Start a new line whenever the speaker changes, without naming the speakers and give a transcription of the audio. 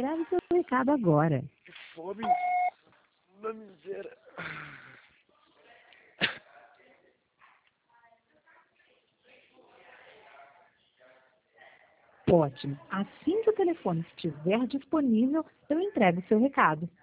Grave seu recado agora.
Que fome da miséria.
Ótimo. Assim que o telefone estiver disponível, eu entrego seu recado.